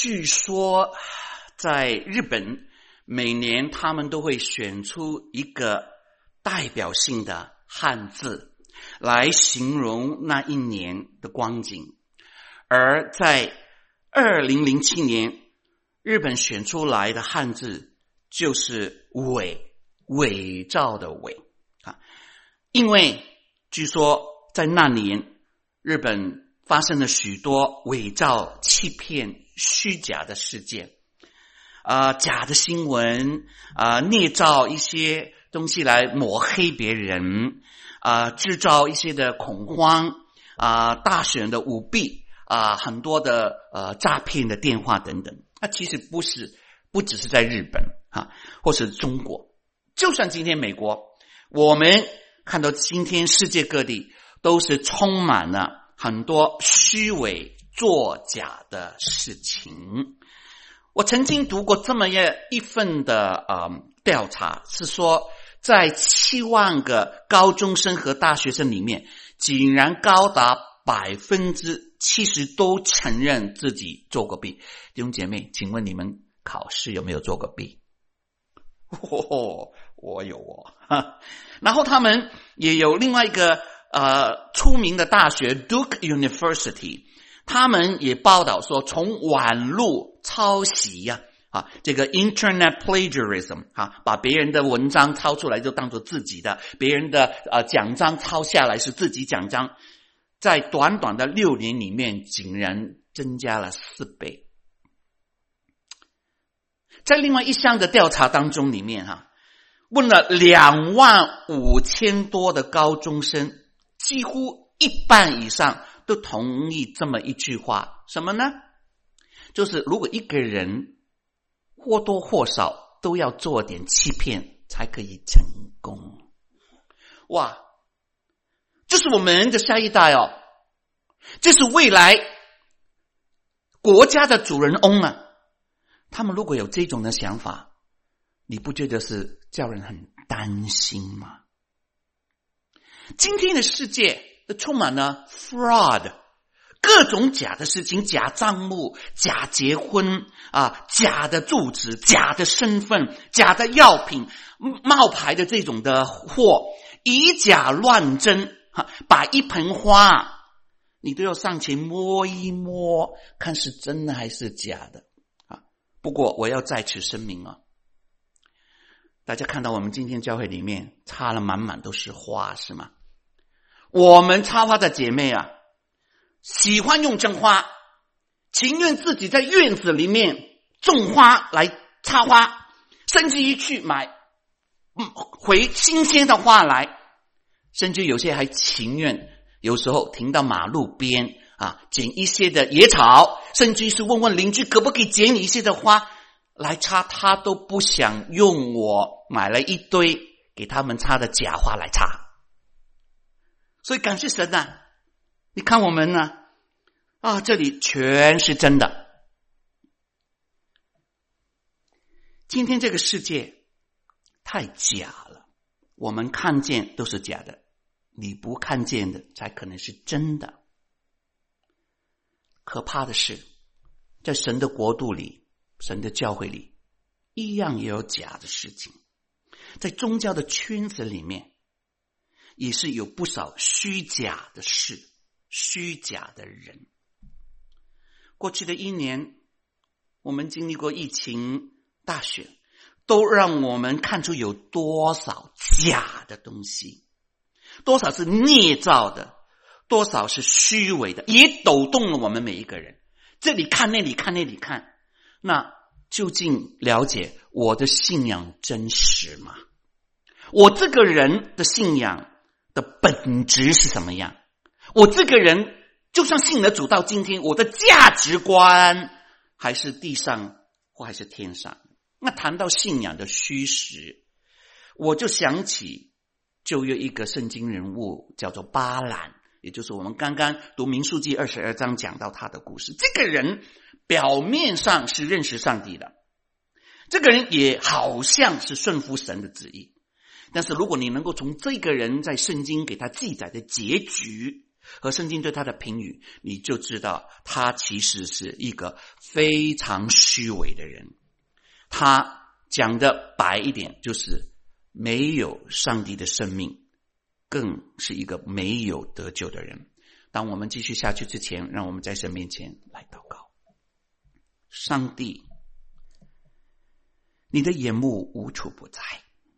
据说在日本每年他们都会选出一个代表性的汉字来形容那一年的光景，而在2007年日本选出来的汉字就是伪造的伪啊，因为据说在那年日本发生了许多伪造、欺骗、虚假的事件，假的新闻，捏造一些东西来抹黑别人，制造一些的恐慌，大选的舞弊，很多的诈骗的电话等等。其实不只是在日本或是中国，就算今天美国，我们看到今天世界各地都是充满了很多虚伪作假的事情。我曾经读过这么一份的调查，是说在7万个高中生和大学生里面，竟然高达70%都承认自己做过弊。弟兄姐妹，请问你们考试有没有做过弊？我有然后他们也有另外一个出名的大学 Duke University， 他们也报道说，从网络抄袭这个 Internet plagiarism 把别人的文章抄出来就当作自己的，别人的奖章抄下来是自己奖章，在短短的6年里面竟然增加了4倍。在另外一项的调查当中里面问了25000多的高中生，几乎1半以上都同意这么一句话，什么呢？就是如果一个人或多或少都要做点欺骗才可以成功。哇，这是我们的下一代这是未来国家的主人翁他们如果有这种的想法，你不觉得是叫人很担心吗？今天的世界都充满了 fraud， 各种假的事情，假账目，假结婚假的住址，假的身份，假的药品，冒牌的这种的货，以假乱真把一盆花你都要上前摸一摸，看是真的还是假的不过我要在此声明大家看到我们今天教会里面插了满满都是花是吗？我们插花的姐妹喜欢用真花，情愿自己在院子里面种花来插花，甚至于去买回新鲜的花来，甚至有些还情愿有时候停到马路边捡一些的野草，甚至是问问邻居可不可以捡一些的花来插，他都不想用我买了一堆给他们插的假花来插。所以感谢神你看我们这里全是真的。今天这个世界太假了，我们看见都是假的，你不看见的才可能是真的。可怕的是，在神的国度里，神的教会里，一样也有假的事情。在宗教的圈子里面，也是有不少虚假的事，虚假的人。过去的1年，我们经历过疫情、大选，都让我们看出有多少假的东西，多少是捏造的，多少是虚伪的，也抖动了我们每一个人。这里看那里看那里看，那究竟了解我的信仰真实吗？我这个人的信仰的本质是什么样？我这个人就算信了主到今天，我的价值观还是地上或还是天上？那谈到信仰的虚实，我就想起旧约一个圣经人物叫做巴兰，也就是我们刚刚读民数记22章讲到他的故事。这个人表面上是认识上帝的，这个人也好像是顺服神的旨意，但是如果你能够从这个人在圣经给他记载的结局， 和圣经对他的评语，你就知道他其实是一个非常虚伪的人。他讲的白一点，就是没有上帝的生命，更是一个没有得救的人。当我们继续下去之前，让我们在神面前来祷告。上帝，你的眼目无处不在，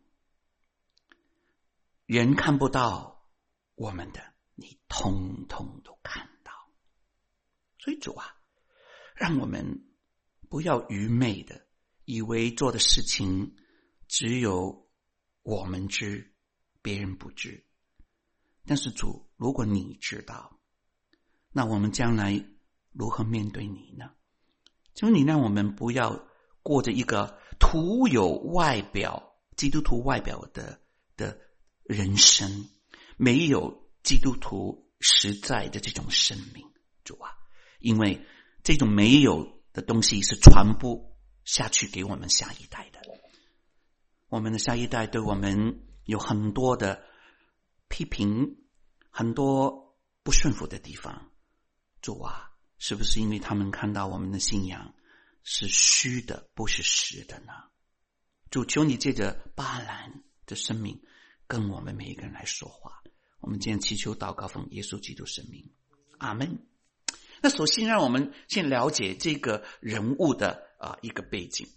人看不到我们的，你通通都看到。所以主啊，让我们不要愚昧的以为做的事情只有我们知，别人不知。但是主，如果你知道，那我们将来如何面对你呢？求你让我们不要过着一个徒有外表，基督徒外表的人生，没有基督徒实在的这种生命。主啊，因为这种没有的东西是传不下去给我们下一代的。我们的下一代对我们有很多的批评，很多不顺服的地方。主啊，是不是因为他们看到我们的信仰是虚的，不是实的呢？主，求你借着巴兰的生命跟我们每一个人来说话。我们今天祈求祷告奉耶稣基督圣名，阿们。那首先让我们先了解这个人物的一个背景。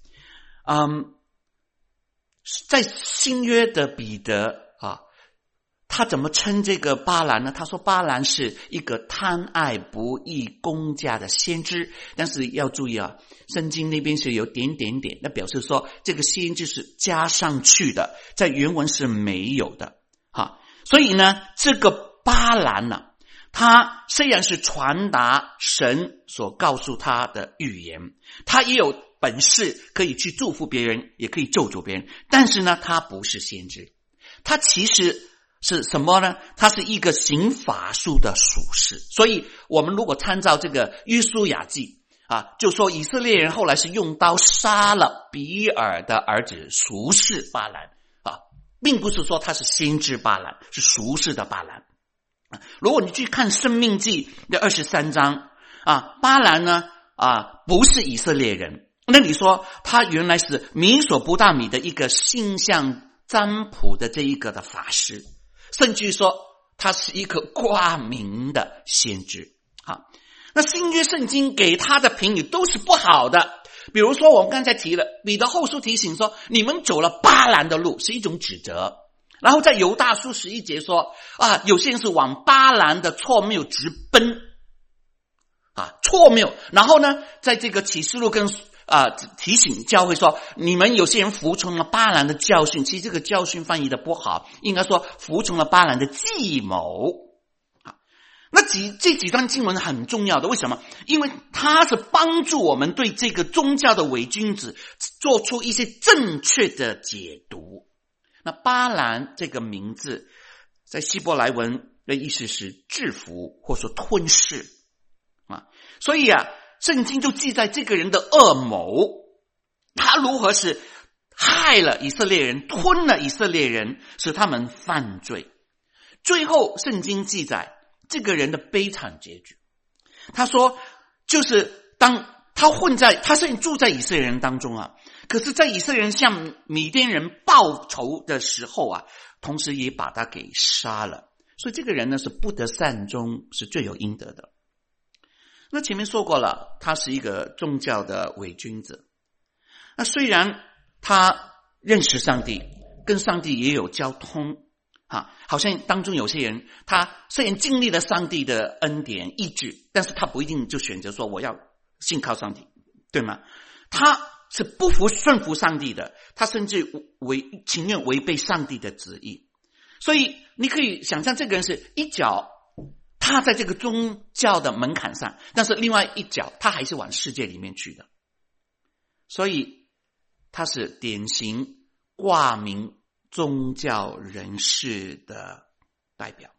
在新约的彼得他怎么称这个巴兰呢？他说巴兰是一个贪爱不义公家的先知，但是要注意圣经那边是有点点点，那表示说这个先知是加上去的，在原文是没有的。所以呢，这个巴兰他虽然是传达神所告诉他的预言，他也有本事可以去祝福别人，也可以咒诅别人，但是呢，他不是先知，他其实是什么呢？他是一个行法术的术士。所以我们如果参照这个约书亚记就说以色列人后来是用刀杀了比尔的儿子术士巴兰并不是说他是先知巴兰，是术士的巴兰。如果你去看申命记的23章巴兰呢不是以色列人，那你说他原来是米索不达米的一个星象占卜的这一个的法师，甚至说他是一个挂名的先知。那新约圣经给他的评语都是不好的。比如说我们刚才提了，彼得后书提醒说你们走了巴兰的路，是一种指责。然后在犹大书11节说有些人是往巴兰的错谬直奔错谬。然后呢，在这个启示录跟提醒教会说，你们有些人服从了巴兰的教训，其实这个教训翻译的不好，应该说服从了巴兰的计谋。那这几段经文很重要的，为什么？因为它是帮助我们对这个宗教的伪君子做出一些正确的解读。那巴兰这个名字在希伯来文的意思是制服或说吞噬所以圣经就记载这个人的恶谋，他如何是害了以色列人，吞了以色列人，使他们犯罪。最后圣经记载这个人的悲惨结局。他说就是当他虽然住在以色列人当中可是在以色列人向米甸人报仇的时候同时也把他给杀了。所以这个人呢是不得善终，是罪有应得的。那前面说过了，他是一个宗教的伪君子。那虽然他认识上帝，跟上帝也有交通好像当中有些人他虽然经历了上帝的恩典医治，但是他不一定就选择说我要信靠上帝，对吗？他是不顺服上帝的，他甚至情愿违背上帝的旨意。所以你可以想象这个人是一脚他在这个宗教的门槛上，但是另外一脚他还是往世界里面去的。所以他是典型挂名宗教人士的代表。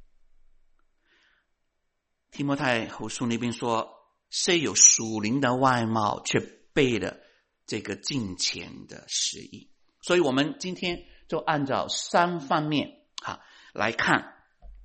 提摩太后书那边说，虽有属灵的外貌，却背了这个敬虔的实意。所以我们今天就按照3方面来看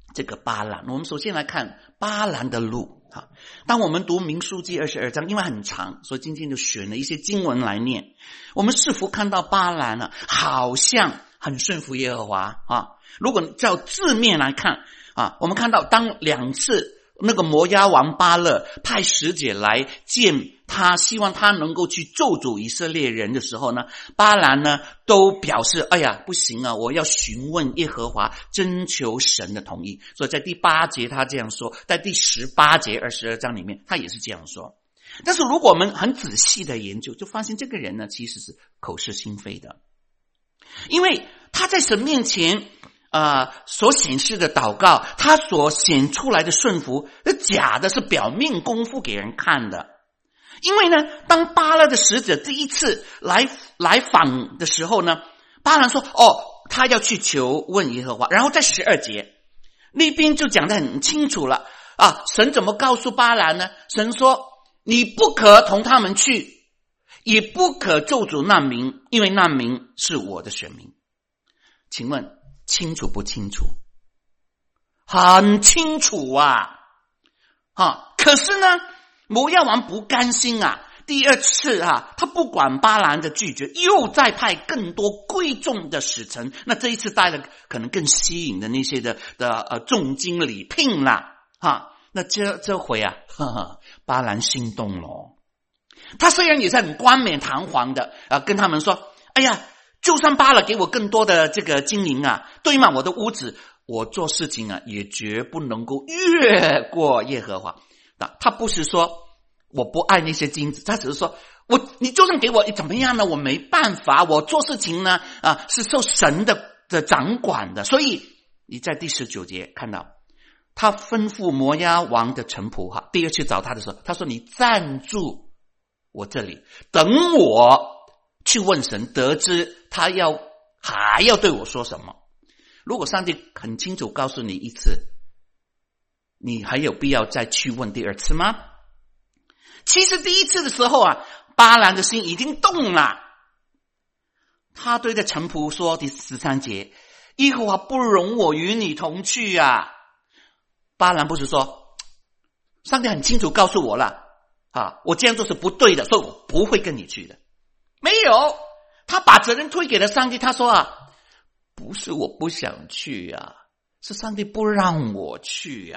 这个巴兰。我们首先来看巴兰的路啊。当我们读民数记22章，因为很长，所以今天就选了一些经文来念。我们是否看到巴兰呢，好像很顺服耶和华啊？如果照字面来看啊，我们看到当2次那个摩押王巴勒派使者来见他，希望他能够去咒诅以色列人的时候呢，巴兰呢都表示哎呀不行啊，我要询问耶和华，征求神的同意。所以在第8节他这样说，在第18节22章里面他也是这样说。但是如果我们很仔细的研究，就发现这个人呢其实是口是心非的，因为他在神面前所显示的祷告，他所显出来的顺服是假的，是表面功夫给人看的。因为呢，当巴勒的使者第一次来访的时候呢，巴兰说他要去求问耶和华。然后在12节那边就讲得很清楚了啊，神怎么告诉巴兰呢？神说你不可同他们去，也不可咒诅那民，因为那民是我的选民。请问清楚不清楚？很清楚啊！可是呢，摩押王不甘心啊，第2次他不管巴兰的拒绝，又再派更多贵重的使臣。那这一次带了可能更吸引的那些的重金礼聘啦那这回巴兰心动了。他虽然也是很冠冕堂皇的跟他们说，哎呀，就算巴勒给我更多的这个金银堆满我的屋子，我做事情也绝不能够越过耶和华。他不是说我不爱那些金子，他只是说你就算给我怎么样呢，我没办法，我做事情呢是受神的掌管的。所以你在第19节看到他吩咐摩押王的臣仆第2次找他的时候，他说你暂住我这里，等我去问神，得知他还要对我说什么。如果上帝很清楚告诉你1次，你还有必要再去问第2次吗？其实第1次的时候巴兰的心已经动了。他对着臣仆说，第13节，耶和华不容我与你同去巴兰不是说上帝很清楚告诉我了我这样做是不对的，所以我不会跟你去的。没有，他把责任推给了上帝。他说不是我不想去是上帝不让我去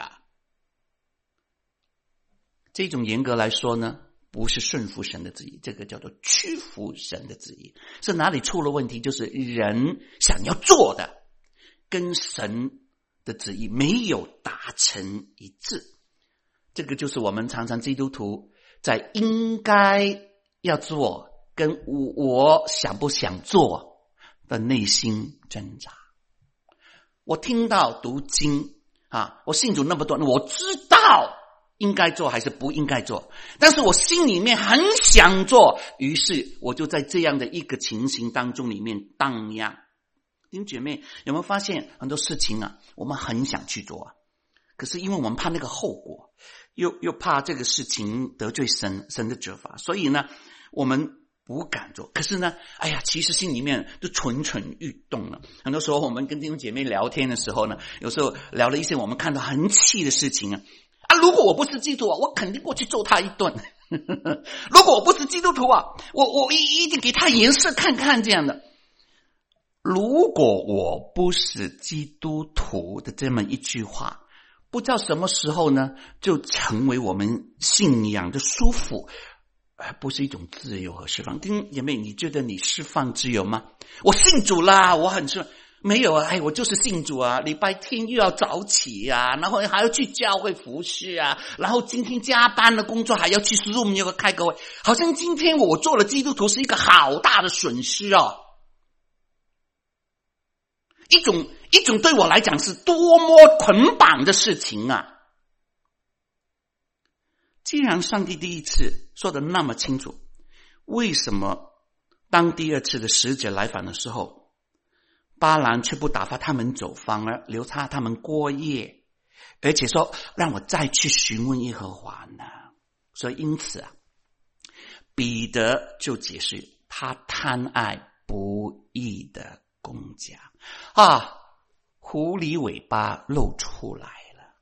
这种严格来说呢，不是顺服神的旨意，这个叫做屈服神的旨意。是哪里出了问题？就是人想要做的跟神的旨意没有达成一致。这个就是我们常常基督徒在应该要做跟我想不想做的内心挣扎。我听到读经我信主那么多，我知道应该做还是不应该做，但是我心里面很想做，于是我就在这样的一个情形当中里面荡漾。弟兄姐妹，有没有发现很多事情我们很想去做可是因为我们怕那个后果，又怕这个事情得罪神的责罚，所以呢我们不敢做。可是呢其实心里面就蠢蠢欲动了。很多时候我们跟弟兄姐妹聊天的时候呢，有时候聊了一些我们看到很气的事情如果我不是基督徒我肯定过去揍他一顿如果我不是基督徒我一定给他颜色看看这样的。如果我不是基督徒的这么一句话，不知道什么时候呢就成为我们信仰的束缚，而不是一种自由和释放。弟兄姐妹，你觉得你释放自由吗？我信主啦，我很释放。没有我就是信主礼拜天又要早起然后还要去教会服侍然后今天加班的工作还要去 Zoom 要开个会，好像今天我做了基督徒是一个好大的损失一种对我来讲是多么捆绑的事情既然上帝第1次说的那么清楚，为什么当第2次的使者来访的时候，巴兰却不打发他们走，反而留下他们过夜，而且说让我再去询问耶和华呢？所以因此彼得就解释他贪爱不义的公家狐狸尾巴露出来了。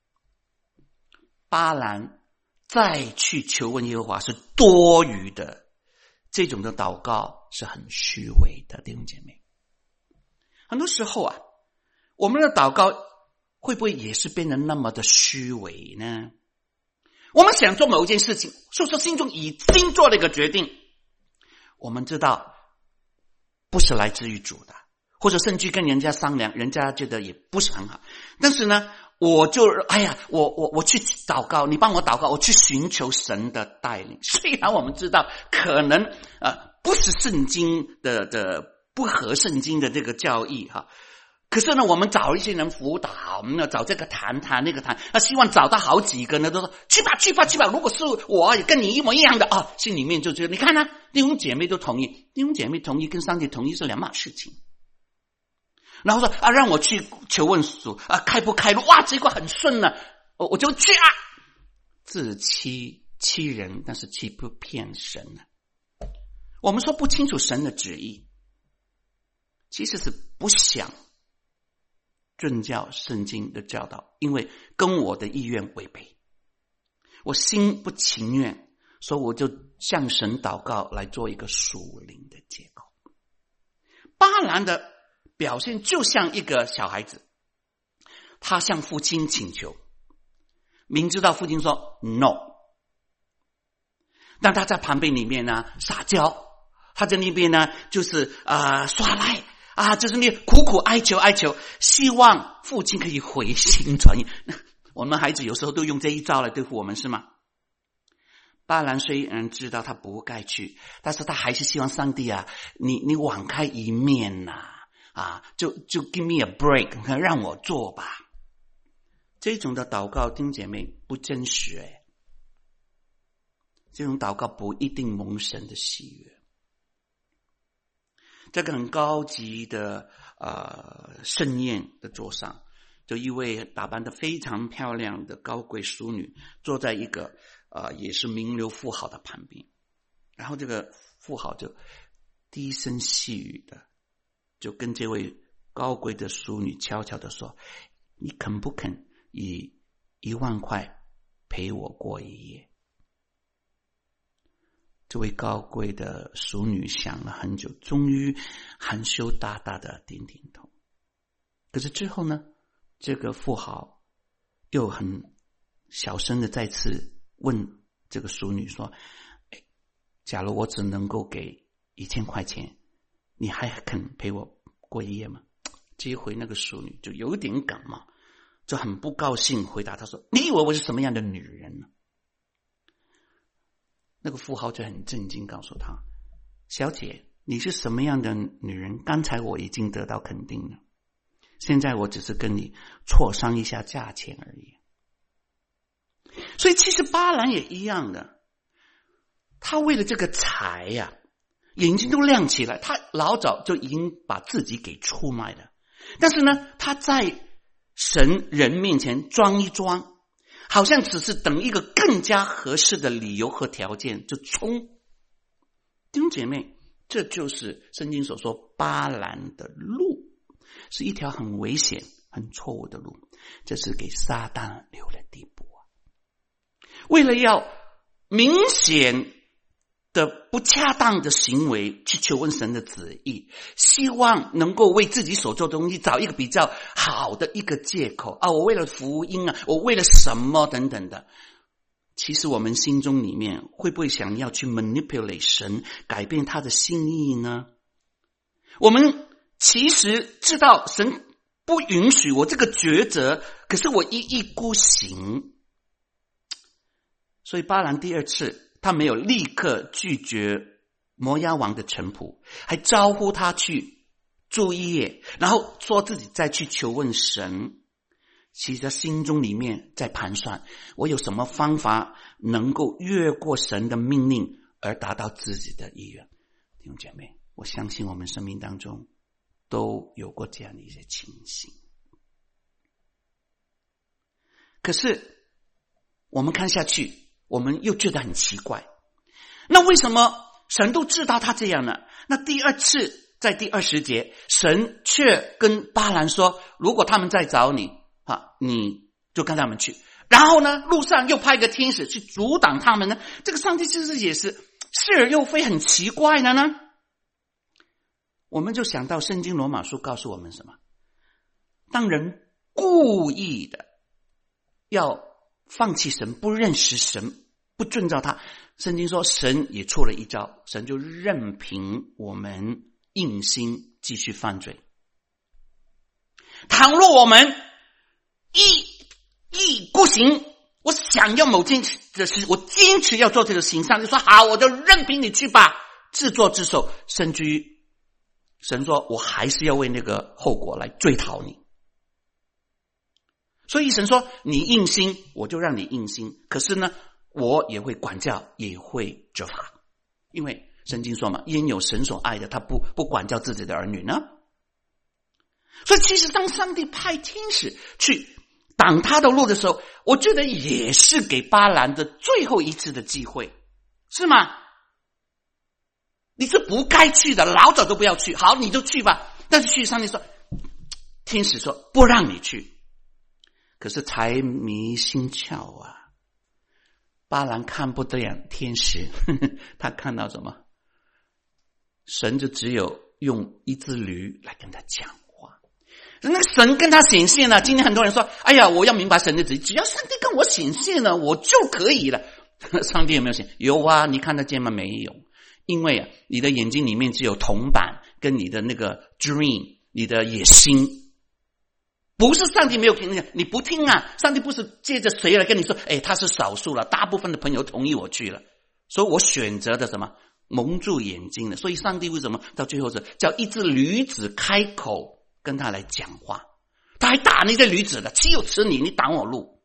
巴兰再去求问耶和华是多余的，这种的祷告是很虚伪的，弟兄姐妹。很多时候啊，我们的祷告会不会也是变得那么的虚伪呢？我们想做某一件事情，说心中已经做了一个决定，我们知道不是来自于主的，或者甚至跟人家商量，人家觉得也不是很好，但是呢我就我去祷告，你帮我祷告，我去寻求神的带领。虽然我们知道可能不是圣经的不合圣经的这个教义哈，可是呢我们找一些人辅导，我们找这个谈那个谈，希望找到好几个呢都说去吧，如果是我也跟你一模一样的啊，心里面就觉得你看啊，弟兄姐妹都同意，弟兄姐妹同意跟上帝同意是两码事情。然后说让我去求问主开不开路，哇结果很顺了，我就去自欺人，但是欺不骗神了。我们说不清楚神的旨意，其实是不想遵照圣经的教导，因为跟我的意愿违背，我心不情愿，所以我就向神祷告来做一个属灵的结构。巴兰的表现就像一个小孩子，他向父亲请求，明知道父亲说 no， 但他在旁边里面呢撒娇，他在那边呢就是耍赖就是你苦苦哀求，希望父亲可以回心转意。我们孩子有时候都用这一招来对付我们，是吗？巴兰虽然知道他不该去，但是他还是希望上帝你网开一面就 give me a break， 让我做吧。这种的祷告弟兄姐妹不真实这种祷告不一定蒙神的喜悦。这个很高级的盛宴的桌上，就一位打扮得非常漂亮的高贵淑女坐在一个也是名流富豪的旁边，然后这个富豪就低声细语的就跟这位高贵的淑女悄悄的说，你肯不肯以1万块陪我过一夜？这位高贵的淑女想了很久，终于含羞答答的点点头。可是之后呢，这个富豪又很小声的再次问这个淑女说，假如我只能够给1000块钱，你还肯陪我过一夜吗？这回那个淑女就有点感冒，就很不高兴回答他说，你以为我是什么样的女人呢？那个富豪就很震惊告诉他，小姐，你是什么样的女人，刚才我已经得到肯定了，现在我只是跟你磋商一下价钱而已。所以其实巴兰也一样的，他为了这个财眼睛都亮起来，他老早就已经把自己给出卖了，但是呢他在神人面前装一装，好像只是等一个更加合适的理由和条件就冲。弟兄姐妹，这就是圣经所说巴兰的路，是一条很危险很错误的路，这是给撒旦留了地步为了要明显的不恰当的行为去求问神的旨意，希望能够为自己所做的东西找一个比较好的一个借口我为了福音我为了什么等等的。其实我们心中里面会不会想要去 manipulate 神，改变他的心意呢？我们其实知道神不允许我这个抉择，可是我一意孤行。所以巴兰第二次他没有立刻拒绝摩押王的臣仆，还招呼他去住一夜，然后说自己再去求问神。其实他心中里面在盘算，我有什么方法能够越过神的命令而达到自己的意愿。弟兄姐妹，我相信我们生命当中都有过这样的一些情形。可是我们看下去，我们又觉得很奇怪，那为什么神都知道他这样呢？那第二次在第20节，神却跟巴兰说，如果他们再找你你就跟他们去。然后呢，路上又派一个天使去阻挡他们呢。这个上帝其实也是是而又非，很奇怪的呢。我们就想到圣经罗马书告诉我们什么？当人故意的要放弃神，不认识神，不遵照他，圣经说神也出了一招，神就任凭我们硬心继续犯罪。倘若我们意不行，我想要某件事，我坚持要做这个事情，上帝说好，我就任凭你去吧，自作自受。甚至于神说我还是要为那个后果来追讨你。所以神说你硬心，我就让你硬心，可是呢我也会管教，也会责罚。因为圣经说嘛，焉有神所爱的他不管教自己的儿女呢？所以其实当上帝派天使去挡他的路的时候，我觉得也是给巴兰的最后一次的机会，是吗？你是不该去的，老早都不要去，好你就去吧。但是去，上帝说，天使说不让你去。可是财迷心窍啊，巴兰看不得眼天使，他看到什么？神就只有用一只驴来跟他讲话。那个神跟他显现了。今天很多人说，哎呀，我要明白神的旨意，只要上帝跟我显现了，我就可以了。上帝有没有显？有啊，你看得见吗？没有。因为你的眼睛里面只有铜板跟你的那个 dream， 你的野心。不是上帝没有听见，你不听啊！上帝不是借着谁来跟你说，他是少数了，大部分的朋友同意我去了，所以我选择的什么？蒙住眼睛了。所以上帝为什么到最后是叫一只驴子开口跟他来讲话？他还打那些驴子的，岂有此理！你挡我路。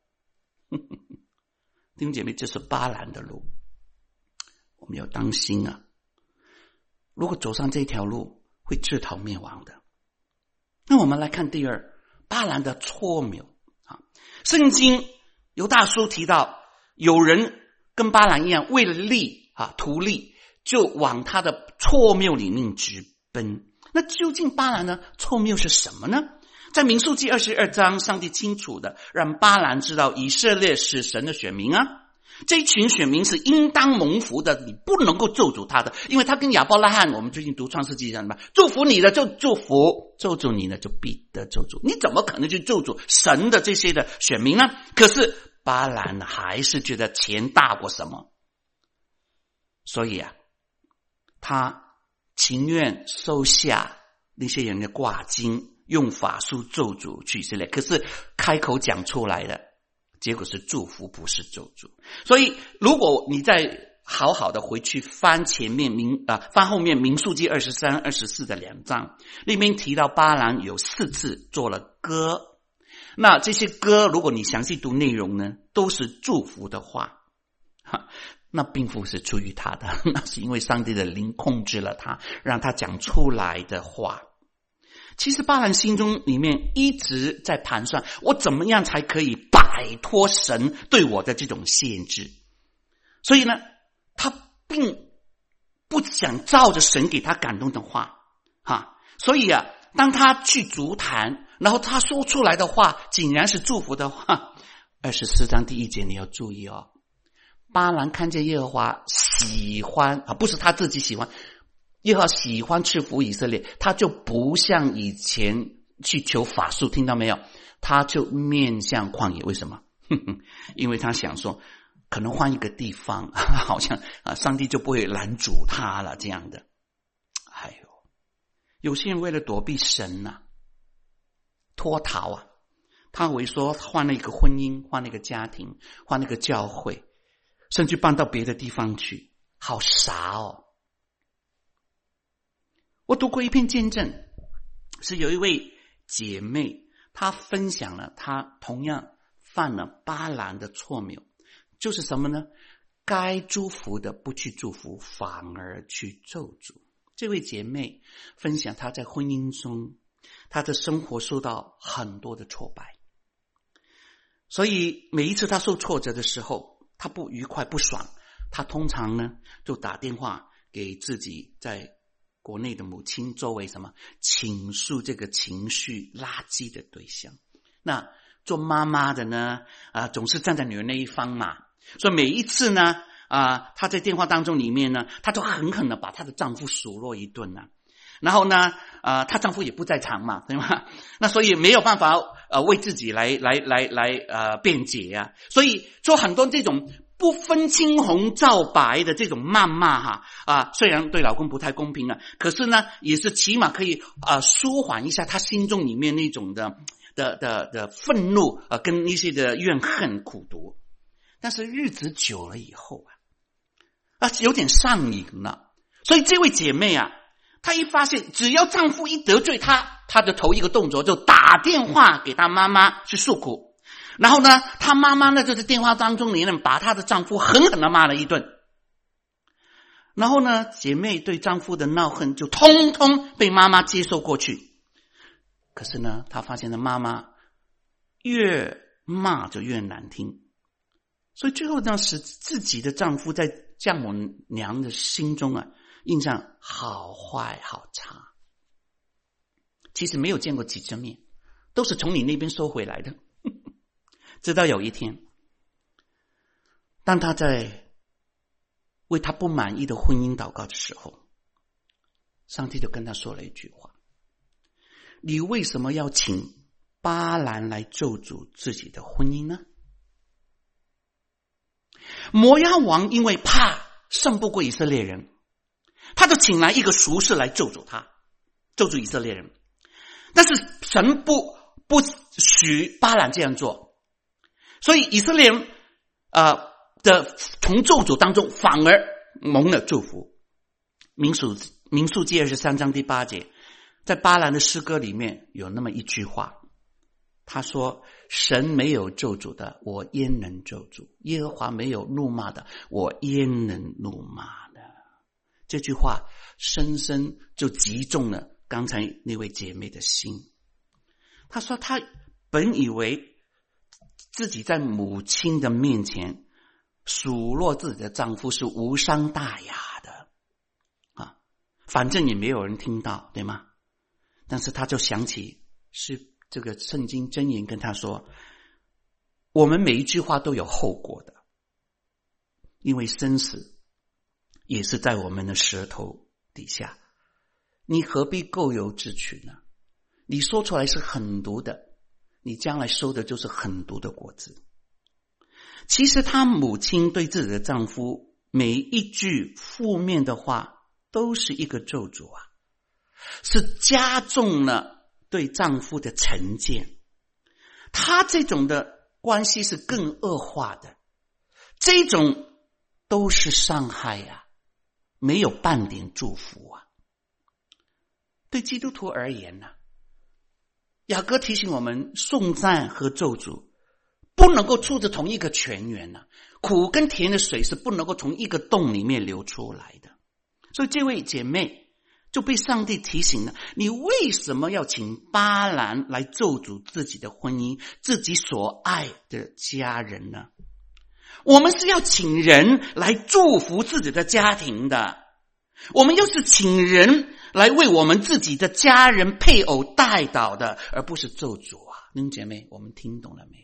弟兄姐妹，这是巴兰的路，我们要当心啊！如果走上这条路，会自讨灭亡的。那我们来看第二，巴兰的错谬圣经犹大书提到，有人跟巴兰一样，为了利图利，就往他的错谬里面直奔。那究竟巴兰的错谬是什么呢？在民数记22章，上帝清楚的让巴兰知道，以色列是神的选民啊，这一群选民是应当蒙福的，你不能够咒诅他的，因为他跟亚伯拉罕，我们最近读创世纪上，祝福你的就祝福，咒诅你的就必得咒诅。你怎么可能去咒诅神的这些的选民呢？可是巴兰还是觉得钱大过什么，所以他情愿收下那些人的挂金，用法术咒诅去以色列，可是开口讲出来的结果是祝福，不是咒诅。所以如果你再好好的回去翻前面翻后面民数记23、24的2章，里面提到巴兰有4次做了歌。那这些歌如果你详细读内容呢，都是祝福的话，那并不是出于他的，那是因为上帝的灵控制了他，让他讲出来的话。其实巴兰心中里面一直在盘算，我怎么样才可以摆脱神对我的这种限制。所以呢，他并不想照着神给他感动的话所以当他去足坛，然后他说出来的话竟然是祝福的话。24章第1节你要注意巴兰看见耶和华喜欢不是他自己喜欢，耶和华喜欢赐福以色列，他就不像以前去求法术，听到没有？他就面向旷野。为什么？因为他想说可能换一个地方好像上帝就不会拦阻他了这样的。有些人为了躲避神脱逃他会说换了一个婚姻，换了一个家庭，换了一个教会，甚至搬到别的地方去，好傻我读过一篇见证，是有一位姐妹，她分享了她同样犯了巴兰的错谬，就是什么呢？该祝福的不去祝福，反而去咒诅。这位姐妹分享她在婚姻中，她的生活受到很多的挫败，所以每一次她受挫折的时候，她不愉快不爽，她通常呢就打电话给自己在国内的母亲作为什么倾诉这个情绪垃圾的对象。那做妈妈的呢总是站在女人那一方嘛，所以每一次呢她在电话当中里面呢，她就狠狠的把她的丈夫数落一顿啊。然后呢她丈夫也不在场嘛，对吗？那所以没有办法为自己来辩解啊。所以做很多这种不分青红皂白的这种谩骂虽然对老公不太公平啊，可是呢也是起码可以舒缓一下他心中里面那种的愤怒跟一些的怨恨苦毒。但是日子久了以后有点上瘾了。所以这位姐妹她一发现只要丈夫一得罪她的头一个动作就打电话给她妈妈去诉苦。然后呢她妈妈呢就在电话当中里面把她的丈夫狠狠的骂了一顿。然后呢姐妹对丈夫的恼恨就通通被妈妈接受过去。可是呢她发现了妈妈越骂就越难听，所以最后让使自己的丈夫在丈母娘的心中印象好坏好差。其实没有见过几次面，都是从你那边收回来的。直到有一天，当他在为他不满意的婚姻祷告的时候，上帝就跟他说了一句话：你为什么要请巴兰来咒诅自己的婚姻呢？摩押王因为怕胜不过以色列人，他就请来一个术士来咒诅他，咒诅以色列人。但是神不许巴兰这样做，所以以色列人的从咒诅当中反而蒙了祝福。民数记23章第8节，在巴兰的诗歌里面有那么一句话，他说：神没有咒诅的，我焉能咒诅？耶和华没有怒骂的，我焉能怒骂呢？这句话深深就击中了刚才那位姐妹的心。她说她本以为自己在母亲的面前数落自己的丈夫是无伤大雅的反正也没有人听到，对吗？但是她就想起是这个圣经箴言跟她说，我们每一句话都有后果的，因为生死也是在我们的舌头底下，你何必咎由自取呢？你说出来是狠毒的，你将来收的就是狠毒的果子。其实她母亲对自己的丈夫每一句负面的话都是一个咒诅是加重了对丈夫的成见。她这种的关系是更恶化的，这种都是伤害没有半点祝福对基督徒而言雅各提醒我们，颂赞和咒诅不能够出自同一个泉源苦跟甜的水是不能够从一个洞里面流出来的。所以这位姐妹就被上帝提醒了，你为什么要请巴兰来咒诅自己的婚姻，自己所爱的家人呢？我们是要请人来祝福自己的家庭的，我们又是请人来为我们自己的家人配偶代祷的，而不是咒诅弟兄姐妹，我们听懂了没有？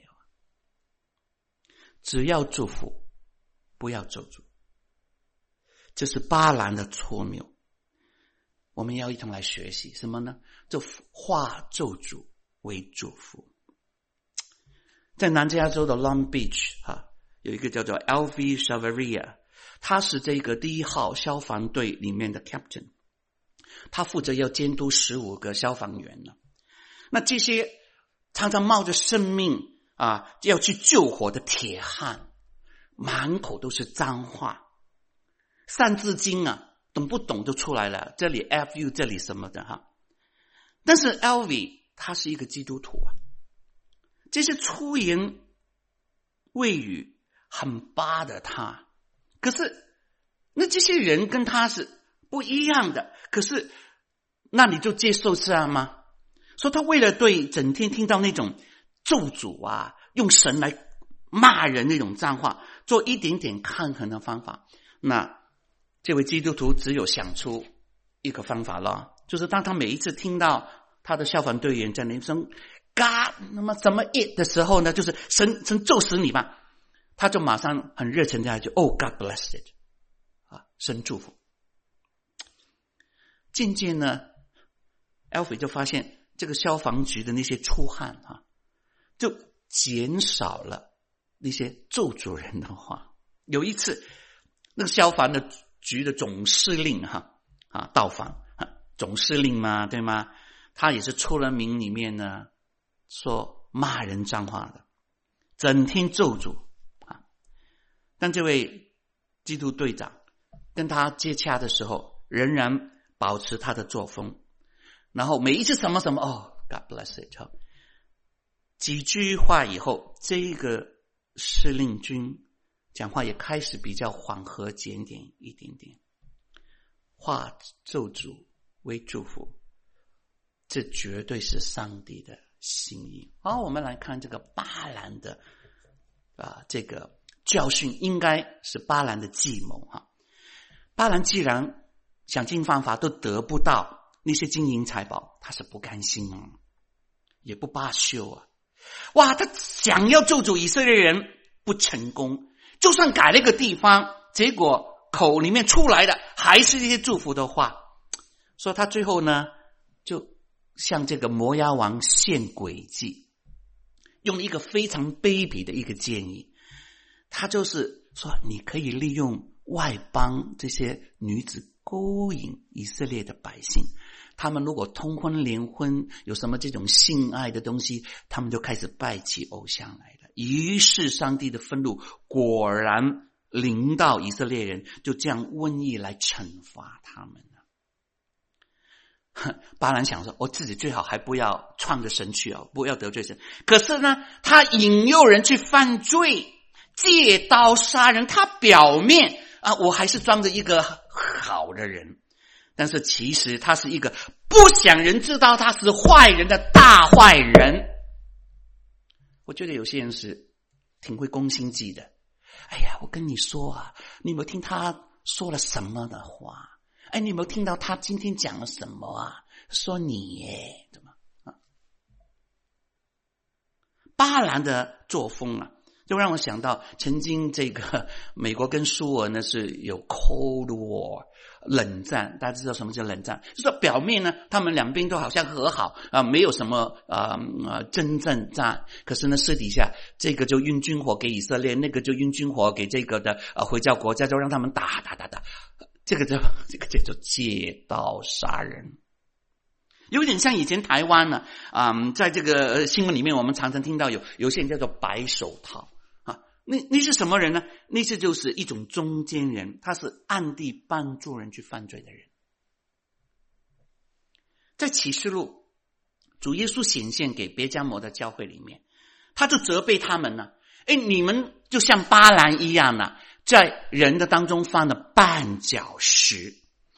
只要祝福，不要咒诅。这是巴兰的错谬，我们要一同来学习什么呢？就化咒诅为祝福。在南加州的 Long Beach 有一个叫做 Alfie Chavarria， 他是这个第1号消防队里面的 Captain， 他负责要监督15个消防员呢。那这些常常冒着生命要去救火的铁汉，满口都是脏话，三字经懂不懂就出来了，这里 FU 这里什么的但是 Alfie 他是一个基督徒这些粗言秽语很巴的他，可是那这些人跟他是不一样的，可是那你就接受这样吗？所以他为了对整天听到那种咒诅用神来骂人那种脏话做一点点抗衡的方法，那这位基督徒只有想出一个方法了，就是当他每一次听到他的消防队员在那声 God 那么怎么 it 的时候呢，就是神咒死你吧，他就马上很热情的就God bless it 神祝福。渐渐呢 Alfie 就发现这个消防局的那些出汗就减少了那些咒主人的话。有一次那个消防的局的总司令到访，总司令嘛，对吗？他也是出了名里面呢说骂人脏话的，整天咒诅但这位基督队长跟他接洽的时候仍然保持他的作风，然后每一次什么什么God bless it 几句话以后，这个司令军讲话也开始比较缓和检点一点点，化咒诅为祝福，这绝对是上帝的心意。好，我们来看这个巴兰的这个教训，应该是巴兰的计谋巴兰既然想尽方法都得不到那些金银财宝，他是不甘心也不罢休哇，他想要咒诅以色列人不成功，就算改了一个地方，结果口里面出来的还是这些祝福的话，所以他最后呢就向这个摩押王献诡计，用一个非常卑鄙的一个建议。他就是说你可以利用外邦这些女子勾引以色列的百姓，他们如果通婚联婚，有什么这种性爱的东西，他们就开始拜起偶像来了。于是上帝的愤怒果然临到以色列人，就这样瘟疫来惩罚他们巴兰想说我自己最好还不要创着神去不要得罪神，可是呢他引诱人去犯罪，借刀杀人，他表面我还是装着一个好的人，但是其实他是一个不想人知道他是坏人的大坏人。我觉得有些人是挺会攻心计的。哎呀，我跟你说你有没有听他说了什么的话？你有没有听到他今天讲了什么说你怎么巴兰的作风就让我想到曾经这个美国跟苏俄呢是有 Cold War 冷战，大家知道什么叫冷战，就是说表面呢他们两边都好像和好没有什么真正战，可是呢私底下这个就运军火给以色列，那个就运军火给这个的回教国家，就让他们打，这个叫做借刀杀人。有点像以前台湾呢在这个新闻里面我们常常听到有些人叫做白手套那是什么人呢？那是就是一种中间人，他是暗地帮助人去犯罪的人。在启示录主耶稣显现给别迦摩的教会里面，他就责备他们你们就像巴兰一样在人的当中犯了绊脚石。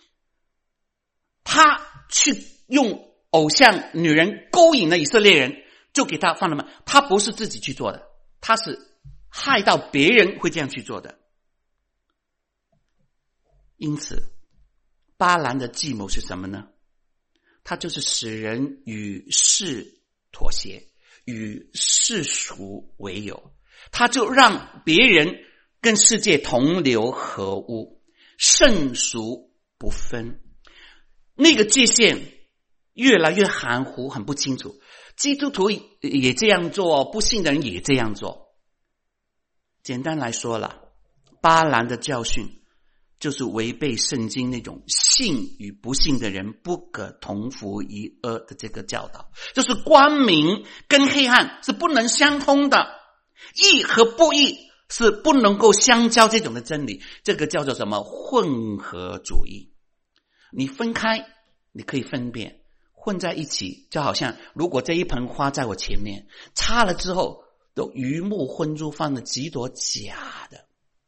他去用偶像女人勾引了以色列人，就给他犯了嘛。他不是自己去做的，他是害到别人会这样去做的。因此巴兰的计谋是什么呢？他就是使人与世妥协，与世俗为友，他就让别人跟世界同流合污，圣俗不分，那个界限越来越含糊，很不清楚。基督徒也这样做，不信的人也这样做。简单来说了，巴兰的教训就是违背圣经那种信与不信的人不可同服一軛的这个教导，就是光明跟黑暗是不能相通的，义和不义是不能够相交，这种的真理，这个叫做什么？混合主义。你分开你可以分辨，混在一起就好像如果这一盆花在我前面，插了之后都鱼目混珠，放了几朵假的。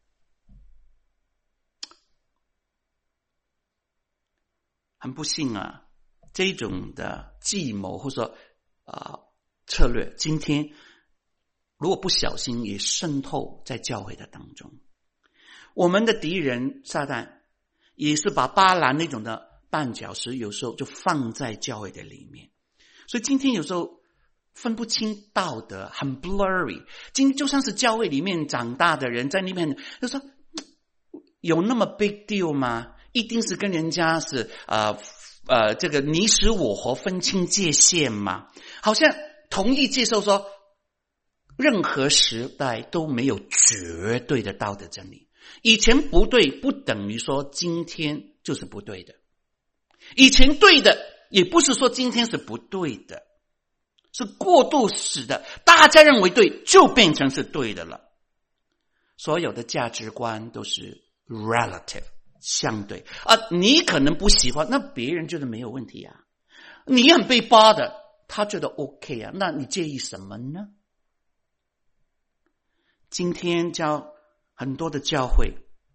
很不幸这种的计谋或者说策略，今天如果不小心也渗透在教会的当中。我们的敌人撒旦也是把巴兰那种的绊脚石有时候就放在教会的里面，所以今天有时候分不清道德，很 blurry。今天就算是教会里面长大的人，在那边就说有那么 big deal 吗？一定是跟人家是这个你死我活分清界限吗？好像同意接受说任何时代都没有绝对的道德真理，以前不对不等于说今天就是不对的，以前对的也不是说今天是不对的，是过渡式的，大家认为对就变成是对的了。所有的价值观都是 relative 相对你可能不喜欢，那别人觉得没有问题啊，你很被扒的，他觉得 OK 啊，那你介意什么呢？今天很多的教会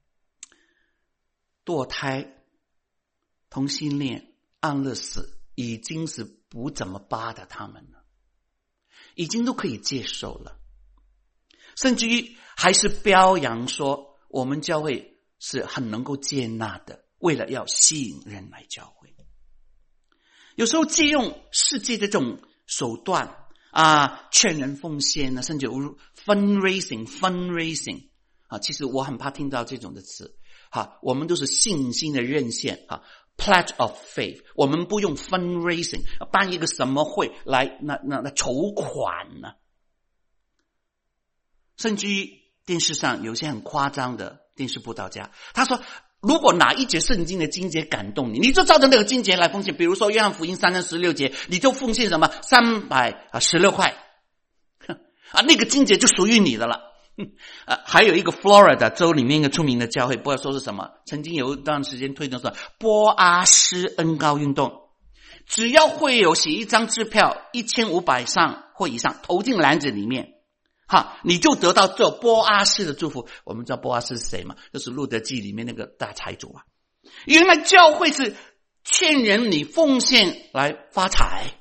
堕胎、同性恋、安乐死已经是不怎么扒的他们了，已经都可以接受了，甚至于还是表扬说我们教会是很能够接纳的，为了要吸引人来教会。有时候借用世界的这种手段劝人奉献甚至有 fundraising 其实我很怕听到这种的词我们都是信心的认献pledge of faith， 我们不用 fundraising 办一个什么会来那筹款呢？甚至于电视上有些很夸张的电视布道家，他说如果哪一节圣经的经节感动你，你就照着那个经节来奉献。比如说约翰福音3章16节，你就奉献什么316块那个经节就属于你的了。还有一个 Florida 州里面一个出名的教会，不知道说是什么，曾经有一段时间推动说波阿斯恩膏运动，只要会有写一张支票1500上或以上投进篮子里面你就得到这波阿斯的祝福。我们知道波阿斯是谁吗？就是路德记里面那个大财主原来教会是劝人你奉献来发财。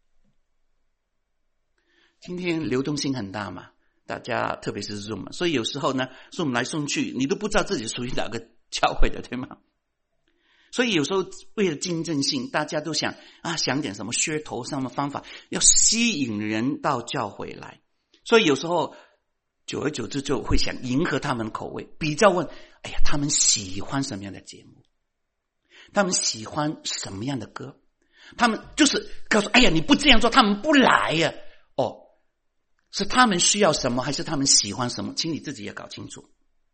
今天流动性很大嘛，大家特别是 Zoom， 所以有时候呢 Zoom 来送去你都不知道自己属于哪个教会的，对吗？所以有时候为了竞争性，大家都想点什么噱头上的方法，要吸引人到教会来。所以有时候久而久之就会想迎合他们的口味，比较问他们喜欢什么样的节目，他们喜欢什么样的歌，他们就是告诉你不这样做他们不来呀是他们需要什么还是他们喜欢什么，请你自己也搞清楚，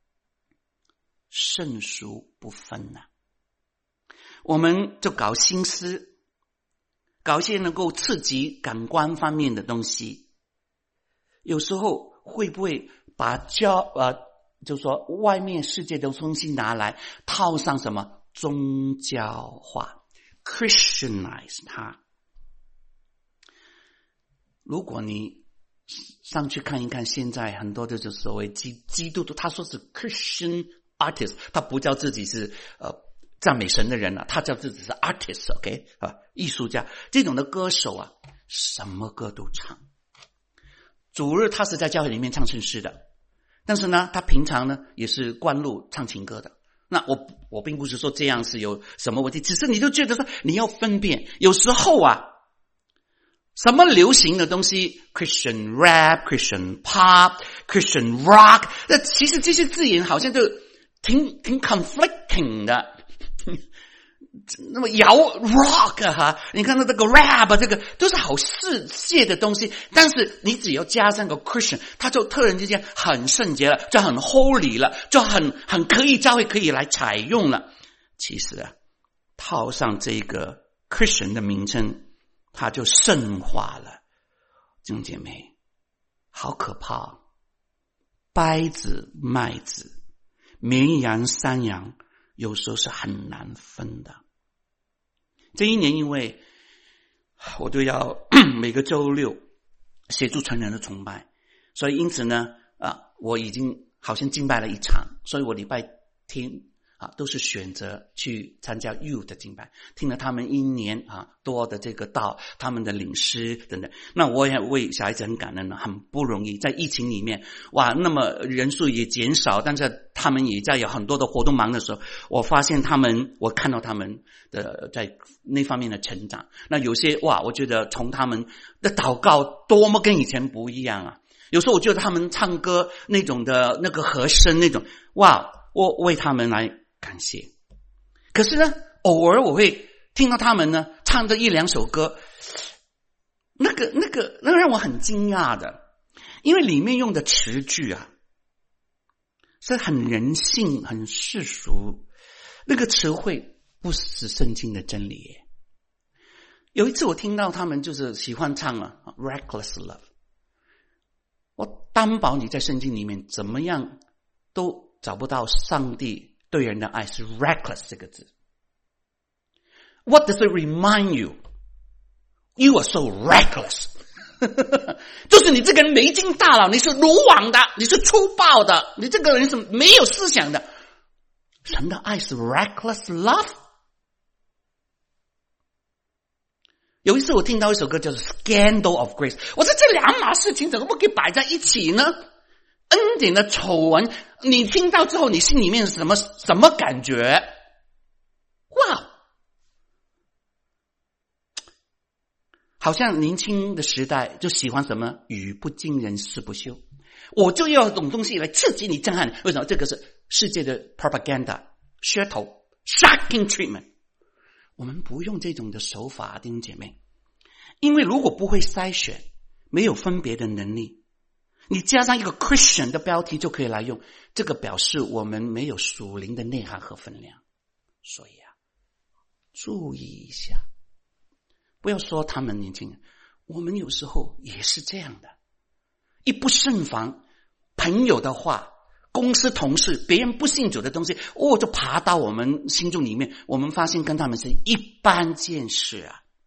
胜输不分我们就搞心思，搞一些能够刺激感官方面的东西，有时候会不会把就是说外面世界的东西拿来套上什么宗教化 Christianize 它。如果你上去看一看，现在很多的就所谓基督徒，他说是 Christian artist， 他不叫自己是赞美神的人他叫自己是 artist OK 艺术家。这种的歌手什么歌都唱，主日他是在教会里面唱圣诗的，但是呢他平常呢也是灌录唱情歌的。那我并不是说这样是有什么问题，只是你就觉得说你要分辨，有时候什么流行的东西 Christian rap Christian pop Christian rock， 那其实这些字眼好像就挺 conflicting 的那么摇 rock 你看到这个 rap 这个都是好世界的东西，但是你只要加上个 Christian， 它就突然之间很圣洁了，就很 holy 了，就很可以教会可以来采用了。其实套上这个 Christian 的名称，它就圣化了。弟兄姐妹，好可怕稗子麦子绵羊山羊有时候是很难分的。这一年因为我都要每个周六协助成人的崇拜，所以因此呢我已经好像敬拜了一场，所以我礼拜天都是选择去参加 youth 的敬拜，听了他们1年多的这个道，他们的领诗等等。那我也为小孩子很感恩了，很不容易，在疫情里面，哇，那么人数也减少，但是他们也在有很多的活动忙的时候，我发现我看到他们的在那方面的成长。那有些哇，我觉得从他们的祷告多么跟以前不一样啊！有时候我觉得他们唱歌那种的那个和声那种，哇，我为他们来感谢。可是呢，偶尔我会听到他们呢唱着1-2首歌，那个让我很惊讶的，因为里面用的词句是很人性、很世俗，那个词汇不是圣经的真理耶。有一次我听到他们就是喜欢唱Reckless Love， 我担保你在圣经里面怎么样都找不到上帝对人的爱是 reckless 这个字。 What does it remind you? You are so reckless 就是你这个人没经大脑，你是鲁莽的，你是粗暴的，你这个人是没有思想的。神的爱是 reckless love。 有一次我听到一首歌叫做 Scandal of Grace， 我说这两码事情怎么不可以摆在一起呢？恩典的丑闻，你听到之后你心里面是什么感觉？哇，好像年轻的时代就喜欢什么语不惊人誓不休，我就要这种东西来刺激你震撼。为什么？这个是世界的 propaganda 噱头 shocking treatment。 我们不用这种的手法，弟兄姐妹，因为如果不会筛选，没有分别的能力，你加上一个 Christian 的标题就可以来用，这个表示我们没有属灵的内涵和分量。所以注意一下，不要说他们年轻人，我们有时候也是这样的，一不慎防，朋友的话，公司同事，别人不信主的东西，就爬到我们心中里面，我们发现跟他们是一般见识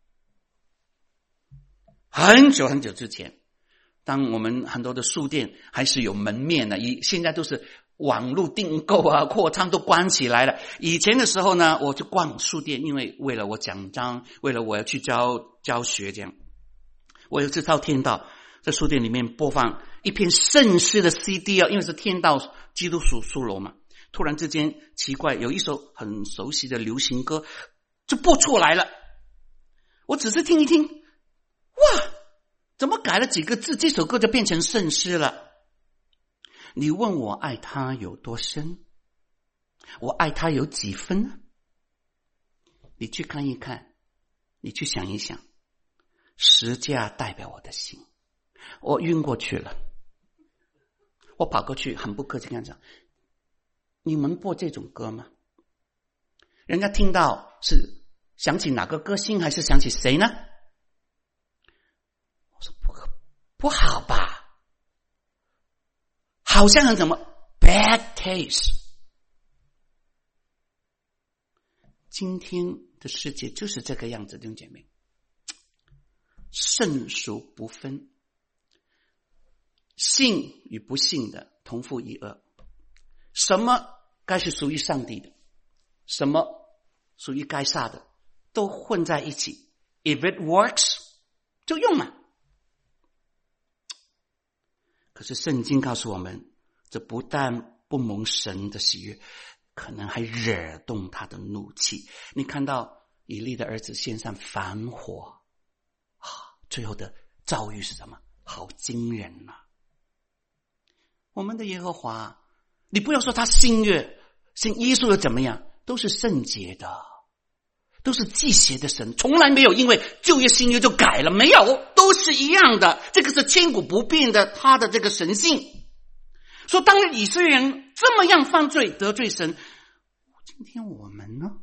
很久很久之前，当我们很多的书店还是有门面的，现在都是网络订购扩张都关起来了。以前的时候呢，我就逛书店，因为为了我讲章，为了我要去教学这样。我有次到天道，在书店里面播放一篇圣诗的 CD 因为是天道基督书楼嘛。突然之间奇怪，有一首很熟悉的流行歌就播出来了，我只是听一听，哇，怎么改了几个字，这首歌就变成圣诗了。你问我爱他有多深，我爱他有几分呢？你去看一看，你去想一想，十架代表我的心，我晕过去了。我跑过去很不客气跟他讲，你们播这种歌吗？人家听到是想起哪个歌星还是想起谁呢？我说不好吧，好像很什么 bad taste。 今天的世界就是这个样子，弟兄姐妹，圣俗不分，信与不信的同父异母，什么该是属于上帝的，什么属于该撒的，都混在一起。 If it works 就用嘛。可是圣经告诉我们，这不但不蒙神的喜悦，可能还惹动他的怒气。你看到以利的儿子献上反火最后的遭遇是什么？好惊人我们的耶和华，你不要说他信耶稣的怎么样，都是圣洁的，都是祭邪的神，从来没有因为旧约新约就改了，没有，都是一样的，这个是千古不变的他的这个神性。说当以色列人这么样犯罪得罪神，今天我们呢？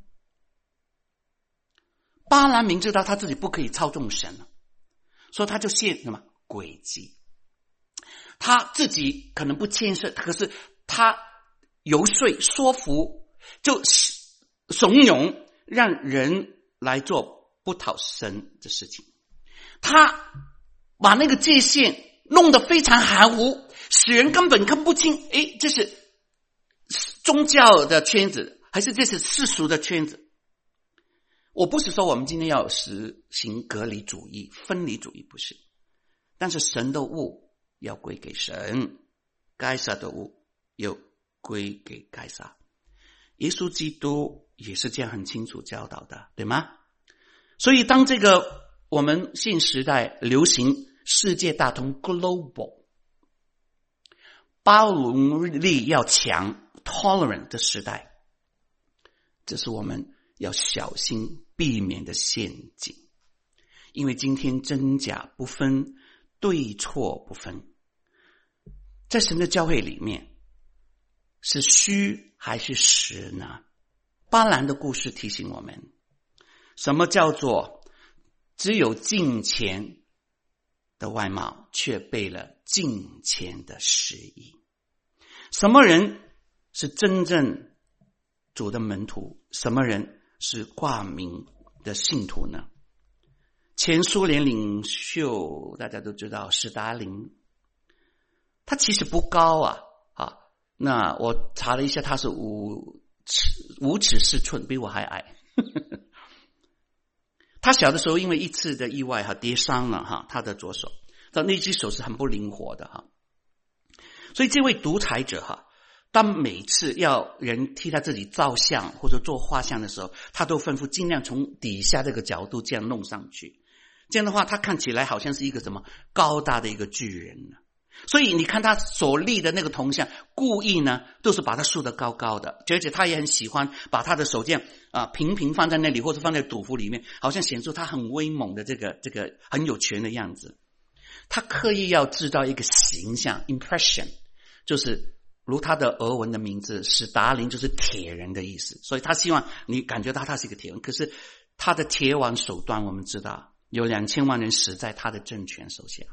巴兰明知道他自己不可以操纵神了，所以他就献什么诡计，他自己可能不牵涉，可是他游说说服，就怂恿让人来做不讨神的事情。他把那个界限弄得非常含糊，使人根本看不清，这是宗教的圈子还是这是世俗的圈子？我不是说我们今天要实行隔离主义、分离主义，不是。但是神的物要归给神，该撒的物又归给该撒。耶稣基督也是这样很清楚教导的，对吗？所以当这个我们新时代流行世界大同 global 包容力要强 tolerant 的时代，这是我们要小心避免的陷阱。因为今天真假不分，对错不分，在神的教会里面是虚还是实呢？巴兰的故事提醒我们，什么叫做只有敬虔的外貌，却背了敬虔的实意？什么人是真正主的门徒？什么人是挂名的信徒呢？前苏联领袖大家都知道史达林，他其实不高啊，那我查了一下，他是5尺4寸，比我还矮。他小的时候因为一次的意外跌伤了他的左手，那只手是很不灵活的所以这位独裁者当每次要人替他自己照相或者做画像的时候，他都吩咐尽量从底下这个角度这样弄上去，这样的话他看起来好像是一个什么高大的一个巨人呢。所以你看他所立的那个铜像，故意呢都是把它竖得高高的，而且他也很喜欢把他的手这样平平放在那里，或者放在赌壶里面，好像显出他很威猛的这个很有权的样子。他刻意要制造一个形象 impression， 就是如他的俄文的名字史达林就是铁人的意思，所以他希望你感觉到他是一个铁人。可是他的铁腕手段我们知道，有2000万人死在他的政权手下。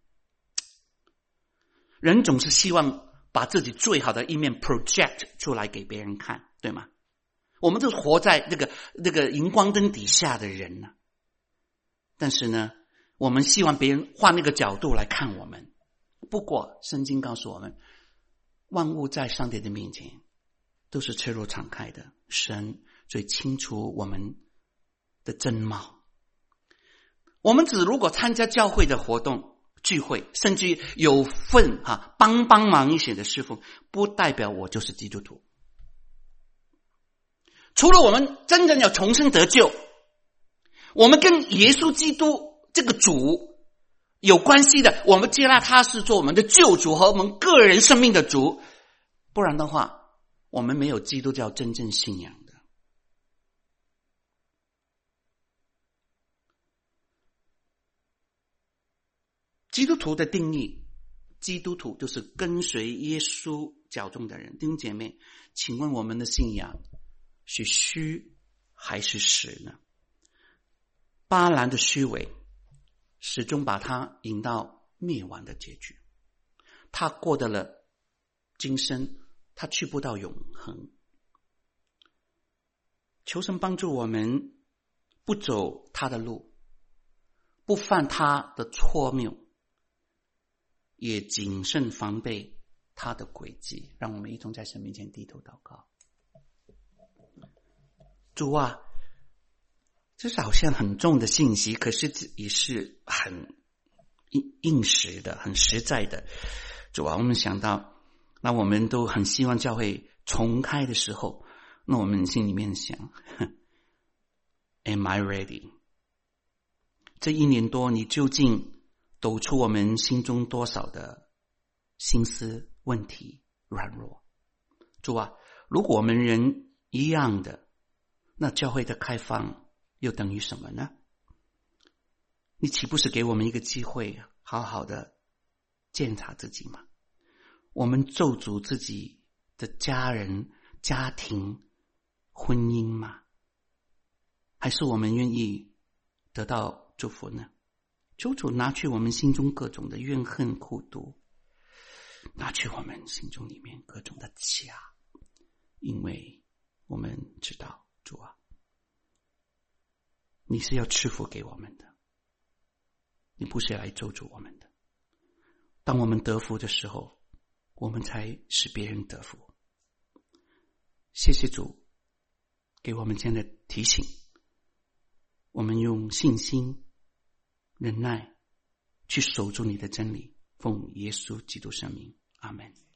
人总是希望把自己最好的一面 project 出来给别人看，对吗？我们都是活在那个荧光灯底下的人呢。但是呢，我们希望别人换那个角度来看我们。不过圣经告诉我们，万物在上帝的面前都是赤裸敞开的，神最清楚我们的真貌。我们如果参加教会的活动聚会，甚至有份帮忙一些的侍奉，不代表我就是基督徒。除了我们真正要重生得救，我们跟耶稣基督这个主有关系的，我们接纳他是做我们的救主和我们个人生命的主，不然的话我们没有基督教真正信仰的。基督徒的定义，基督徒就是跟随耶稣脚中的人。弟兄姐妹，请问我们的信仰是虚还是实呢？巴兰的虚伪始终把他引到灭亡的结局，他过得了今生，他去不到永恒。求神帮助我们不走他的路，不犯他的错谬，也谨慎防备他的诡计。让我们一同在神面前低头祷告。主啊，这是好像很重的信息，可是也是很应时的，很实在的。主啊，我们想到，那我们都很希望教会重开的时候，那我们心里面想Am I ready？ 这1年多你究竟抖出我们心中多少的心思、问题、软弱？主啊，如果我们人一样的，那教会的开放又等于什么呢？你岂不是给我们一个机会，好好的检查自己吗？我们咒诅自己的家人、家庭、婚姻吗？还是我们愿意得到祝福呢？求主拿去我们心中各种的怨恨苦毒，拿去我们心中里面各种的假，因为我们知道主啊，你是要赐福给我们的，你不是来咒诅我们的。当我们得福的时候，我们才使别人得福。谢谢主， 给我们这样的提醒，我们用信心忍耐去守住你的真理，奉耶稣基督圣名，阿们。